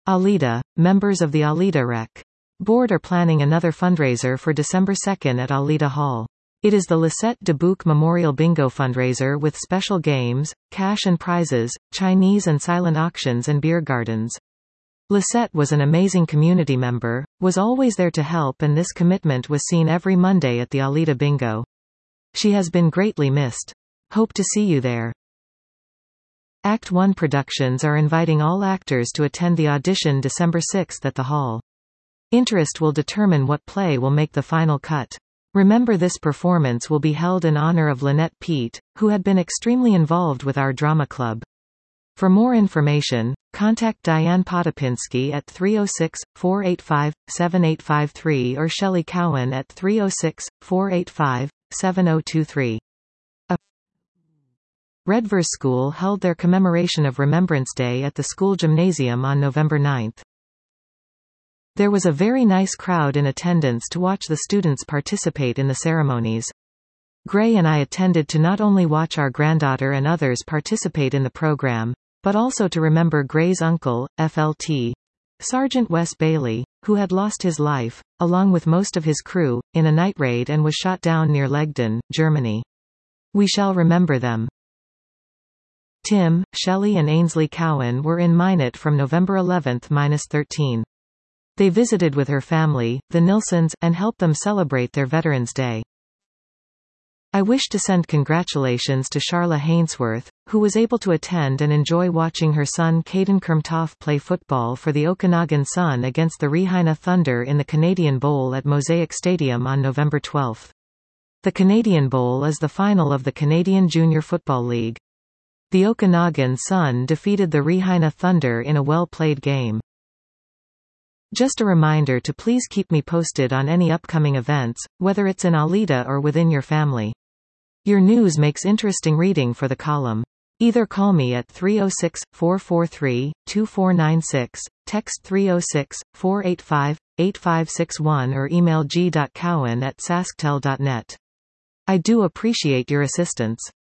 Alida, members of the Alida Rec. Board are planning another fundraiser for December 2 at Alida Hall. It is the Lisette Dubuque Memorial Bingo fundraiser with special games, cash and prizes, Chinese and silent auctions and beer gardens. Lisette was an amazing community member, was always there to help, and this commitment was seen every Monday at the Alida Bingo. She has been greatly missed. Hope to see you there. Act 1 Productions are inviting all actors to attend the audition December 6 at the Hall. Interest will determine what play will make the final cut. Remember, this performance will be held in honor of Lynette Peete, who had been extremely involved with our drama club. For more information, contact Diane Potapinski at 306-485-7853 or Shelley Cowan at 306-485-7023. Redvers School held their commemoration of Remembrance Day at the school gymnasium on November 9. There was a very nice crowd in attendance to watch the students participate in the ceremonies. Gray and I attended to not only watch our granddaughter and others participate in the program, but also to remember Gray's uncle, FLT. Sergeant Wes Bailey, who had lost his life, along with most of his crew, in a night raid and was shot down near Legden, Germany. We shall remember them. Tim, Shelley and Ainsley Cowan were in Minot from November 11-13. They visited with her family, the Nilsons, and helped them celebrate their Veterans Day. I wish to send congratulations to Charla Hainsworth, who was able to attend and enjoy watching her son Caden Kermtoff play football for the Okanagan Sun against the Regina Thunder in the Canadian Bowl at Mosaic Stadium on November 12. The Canadian Bowl is the final of the Canadian Junior Football League. The Okanagan Sun defeated the Regina Thunder in a well-played game. Just a reminder to please keep me posted on any upcoming events, whether it's in Alida or within your family. Your news makes interesting reading for the column. Either call me at 306-443-2496, text 306-485-8561 or email g.cowan@sasktel.net. I do appreciate your assistance.